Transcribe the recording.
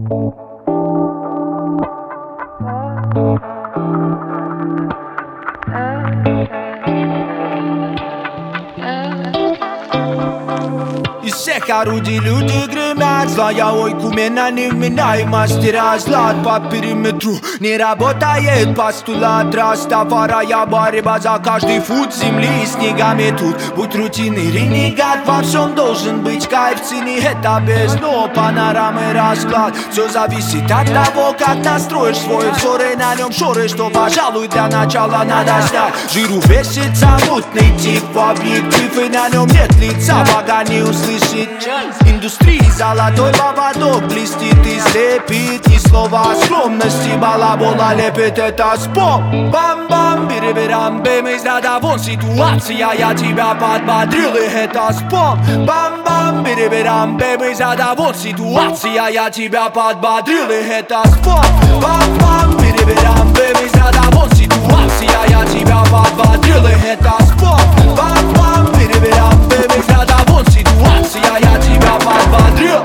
Из всех орудий люди гремят. Злая ойкумена невменяема. Стирая злат по периметру. Не работает постулат Растафарая, борьба за каждый фут земли и снегами тут. Будь рутинный ренегат, во всем должен быть кайф. Цени это без дно, панорамы расклад. Все зависит от того, как настроишь свой взор. И на нем шоры, что, пожалуй, для начала надо снять. Жиру весится мутный тип в объектив. И на нем нет лица, пока не услышит. Индустрии золотой поводок блестит и слепит. Ни слова о скромности, балабола лепит это спом. Бам-бам, бирибирам-бэм, из ряда вон ситуация, я тебя подбодрил, и это спом. Бам-бам, бирибирам-бэм, из ряда вон ситуация, я тебя подбодрил, и это спом. Бам-бам, бирибирам-бэм, из ряда вон ситуация, я тебя подбодрил, и это спом. Бам-бам, бирибирам-бэм, из ряда вон ситуация, я тебя подбодрил.